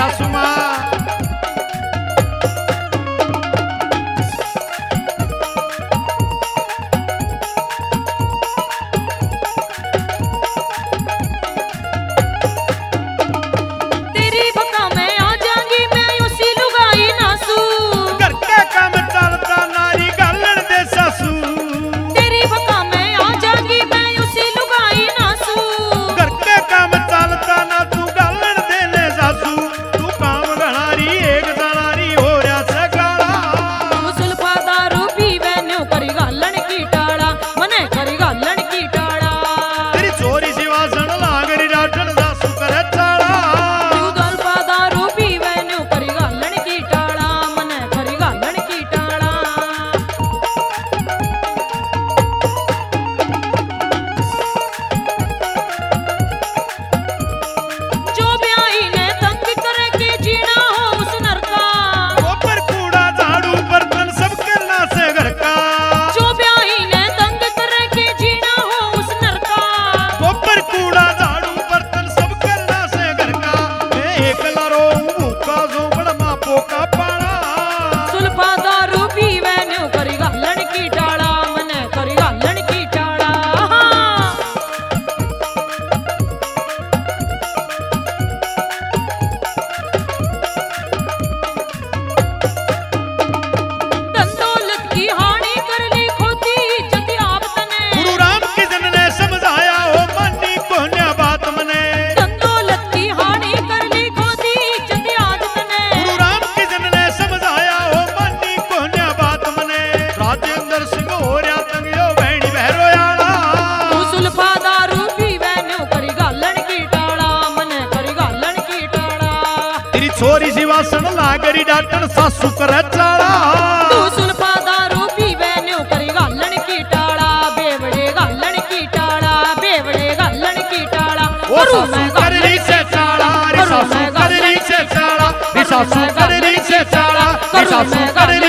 सासू मां। छोरी सी वासन लागरी डाटन सासू करे चाड़ा। तू सुल्फा दारू पीवे न्यू करी गालन की टाड़ा। बेवड़े गालन की टाड़ा, बेवड़े गालन की टाड़ा। ओ सासू करनी से चाड़ा, रे सासू करनी से चाड़ा, रे सासू करनी से चाड़ा, रे सासू करनी